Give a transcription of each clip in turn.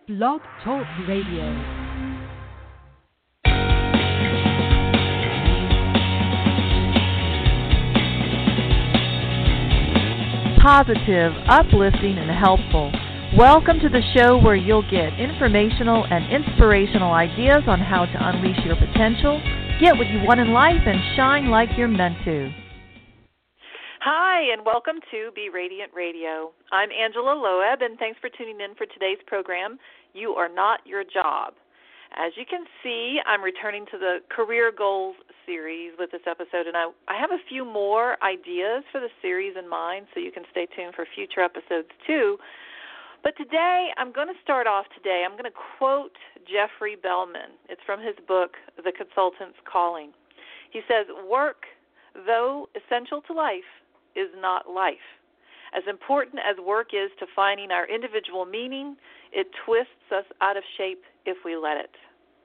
Blog Talk Radio. Positive, uplifting, and helpful. Welcome to the show where you'll get informational and inspirational ideas on how to unleash your potential, get what you want in life, and shine like you're meant to. Hi, and welcome to Be Radiant Radio. I'm Angela Loeb, and thanks for tuning in for today's program, You Are Not Your Job. As you can see, I'm returning to the Career Goals series with this episode, and I have a few more ideas for the series in mind, so you can stay tuned for future episodes too. But today, I'm going to start off today. I'm going to quote Jeffrey Bellman. It's from his book, The Consultant's Calling. He says, "Work, though essential to life, is not life. As important as work is to finding our individual meaning, it twists us out of shape if we let it."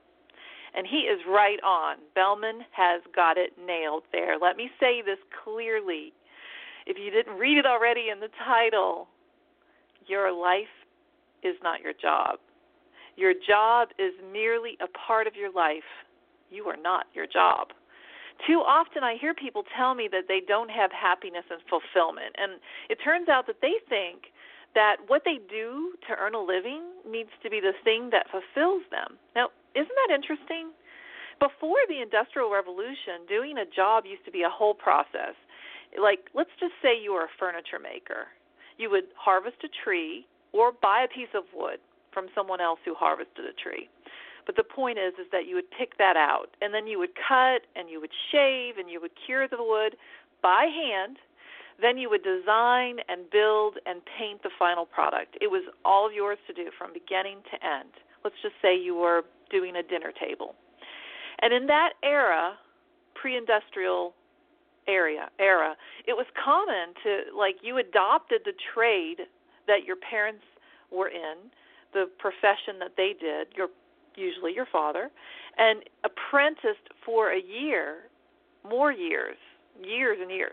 And he is right on. Bellman has got it nailed there. Let me say this clearly. If you didn't read it already in the title, your life is not your job. Your job is merely a part of your life. You are not your job. Too often I hear people tell me that they don't have happiness and fulfillment, and it turns out that they think that what they do to earn a living needs to be the thing that fulfills them. Now, isn't that interesting? Before the Industrial Revolution, doing a job used to be a whole process. Like, let's just say you were a furniture maker. You would harvest a tree or buy a piece of wood from someone else who harvested a tree. But the point is that you would pick that out, and then you would cut, and you would shave, and you would cure the wood by hand. Then you would design and build and paint the final product. It was all yours to do from beginning to end. Let's just say you were doing a dinner table. And in that era, pre-industrial era, it was common to, like, you adopted the trade that your parents were in, the profession that they did, usually your father, and apprenticed for a year, more years and years,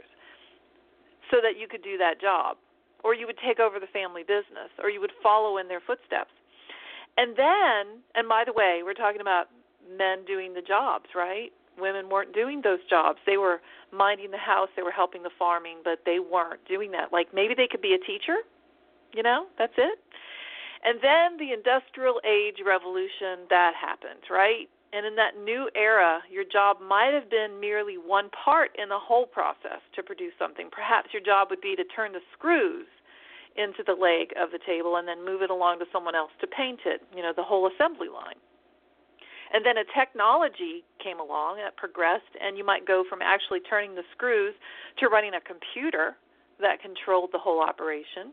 so that you could do that job. Or you would take over the family business, or you would follow in their footsteps. And then, and by the way, we're talking about men doing the jobs, right? Women weren't doing those jobs. They were minding the house, they were helping the farming, but they weren't doing that. Like, maybe they could be a teacher, that's it. And then the Industrial Age Revolution, that happened, right? And in that new era, your job might have been merely one part in the whole process to produce something. Perhaps your job would be to turn the screws into the leg of the table and then move it along to someone else to paint it, the whole assembly line. And then a technology came along that progressed, and you might go from actually turning the screws to running a computer that controlled the whole operation.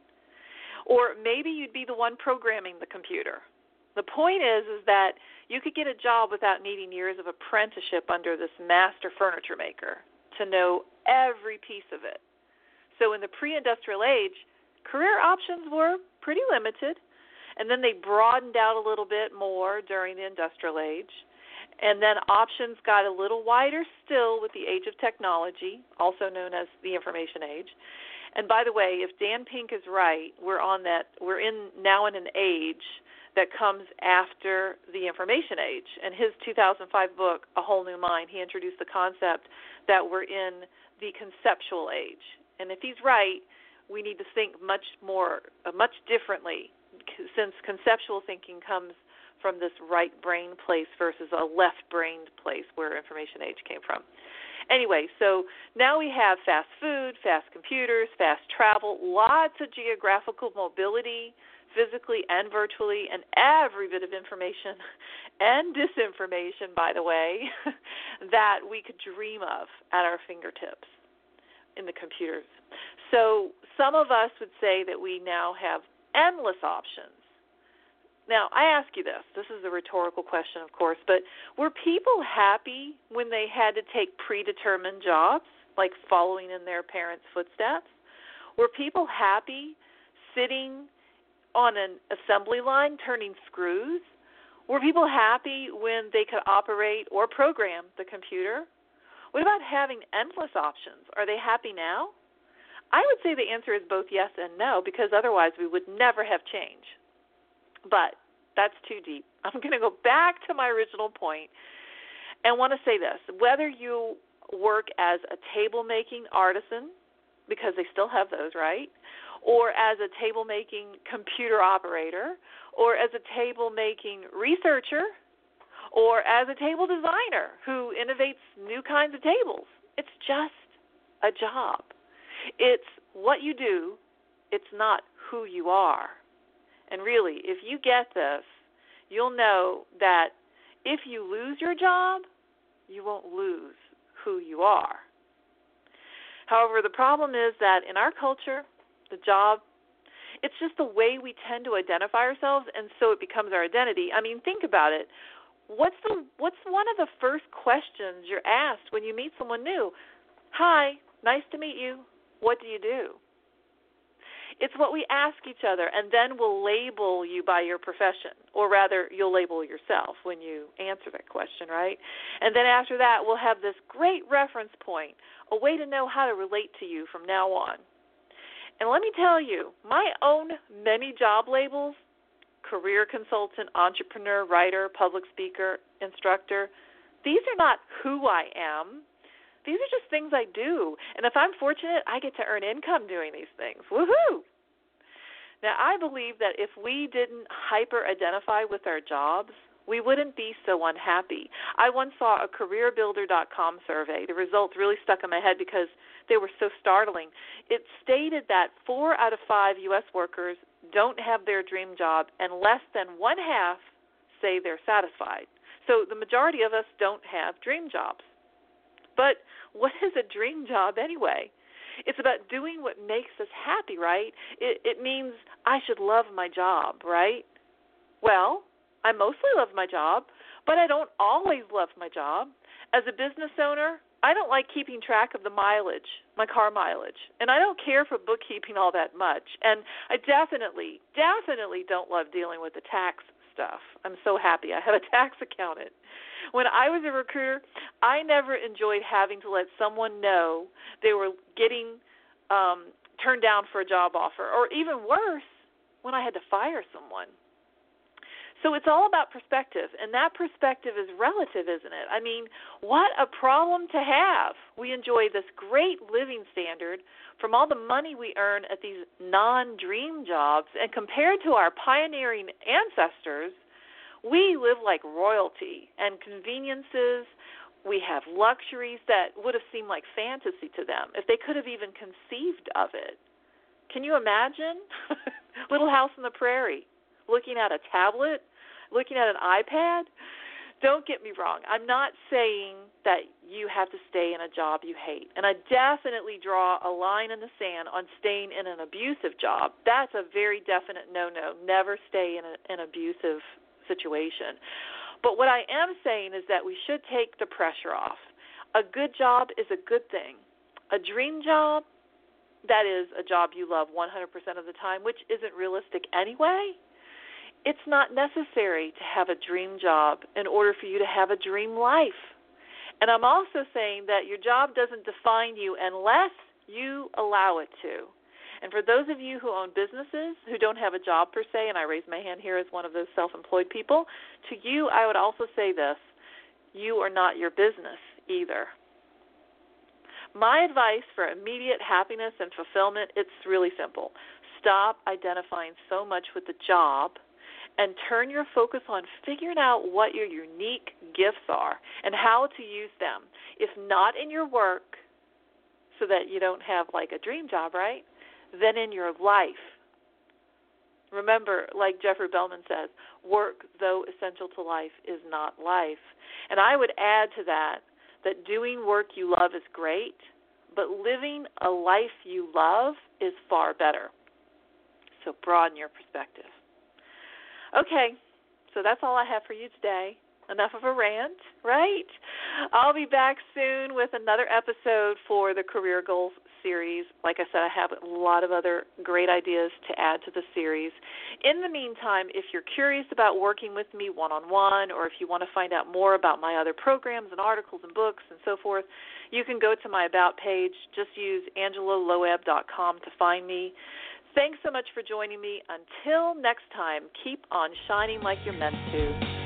Or maybe you'd be the one programming the computer. The point is that you could get a job without needing years of apprenticeship under this master furniture maker to know every piece of it. So in the pre-industrial age, career options were pretty limited, and then they broadened out a little bit more during the industrial age. And then options got a little wider still with the age of technology, also known as the information age. And by the way, if Dan Pink is right, we're now in an age that comes after the information age. And his 2005 book, A Whole New Mind, he introduced the concept that we're in the conceptual age. And if he's right, we need to think much differently, since conceptual thinking comes from this right brain place versus a left-brained place where information age came from. Anyway, so now we have fast food, fast computers, fast travel, lots of geographical mobility, physically and virtually, and every bit of information and disinformation, by the way, that we could dream of at our fingertips in the computers. So some of us would say that we now have endless options. Now, I ask you this. This is a rhetorical question, of course, but were people happy when they had to take predetermined jobs, like following in their parents' footsteps? Were people happy sitting on an assembly line turning screws? Were people happy when they could operate or program the computer? What about having endless options? Are they happy now? I would say the answer is both yes and no, because otherwise we would never have change. But That's too deep. I'm going to go back to my original point and want to say this. Whether you work as a table-making artisan, because they still have those, right? Or as a table-making computer operator, or as a table-making researcher, or as a table designer who innovates new kinds of tables. It's just a job. It's what you do. It's not who you are. And really, if you get this, you'll know that if you lose your job, you won't lose who you are. However, the problem is that in our culture, the job, it's just the way we tend to identify ourselves, and so it becomes our identity. I mean, think about it. What's one of the first questions you're asked when you meet someone new? Hi, nice to meet you. What do you do? It's what we ask each other, and then we'll label you by your profession, or rather, you'll label yourself when you answer that question, right? And then after that, we'll have this great reference point, a way to know how to relate to you from now on. And let me tell you, my own many job labels, career consultant, entrepreneur, writer, public speaker, instructor, these are not who I am. These are just things I do. And if I'm fortunate, I get to earn income doing these things. Woohoo! Now, I believe that if we didn't hyper-identify with our jobs, we wouldn't be so unhappy. I once saw a CareerBuilder.com survey. The results really stuck in my head because they were so startling. It stated that 4 out of 5 U.S. workers don't have their dream job, and less than one half say they're satisfied. So the majority of us don't have dream jobs. But what is a dream job anyway? It's about doing what makes us happy, right? It means I should love my job, right? Well, I mostly love my job, but I don't always love my job. As a business owner, I don't like keeping track of the mileage, my car mileage, and I don't care for bookkeeping all that much. And I definitely don't love dealing with the tax stuff. I'm so happy I have a tax accountant. When I was a recruiter, I never enjoyed having to let someone know they were getting turned down for a job offer, or even worse, when I had to fire someone. So it's all about perspective, and that perspective is relative, isn't it? I mean, what a problem to have. We enjoy this great living standard from all the money we earn at these non-dream jobs, and compared to our pioneering ancestors, we live like royalty and conveniences. We have luxuries that would have seemed like fantasy to them if they could have even conceived of it. Can you imagine? Little house on the prairie, looking at a tablet, looking at an iPad? Don't get me wrong. I'm not saying that you have to stay in a job you hate. And I definitely draw a line in the sand on staying in an abusive job. That's a very definite no-no. Never stay in an abusive situation. But what I am saying is that we should take the pressure off. A good job is a good thing. A dream job, that is a job you love 100% of the time, which isn't realistic anyway. It's not necessary to have a dream job in order for you to have a dream life. And I'm also saying that your job doesn't define you unless you allow it to. And for those of you who own businesses who don't have a job per se, and I raise my hand here as one of those self-employed people, to you I would also say this: you are not your business either. My advice for immediate happiness and fulfillment, it's really simple. Stop identifying so much with the job and turn your focus on figuring out what your unique gifts are and how to use them. If not in your work, so that you don't have like a dream job, right? Then in your life. Remember, like Jeffrey Bellman says, work, though essential to life, is not life. And I would add to that doing work you love is great, but living a life you love is far better. So broaden your perspective. Okay, so that's all I have for you today. Enough of a rant, right? I'll be back soon with another episode for the Career Goals series. Like I said, I have a lot of other great ideas to add to the series. In the meantime, if you're curious about working with me one-on-one, or if you want to find out more about my other programs and articles and books and so forth, you can go to my About page. Just use AngelaLoeb.com to find me. Thanks so much for joining me. Until next time, keep on shining like you're meant to.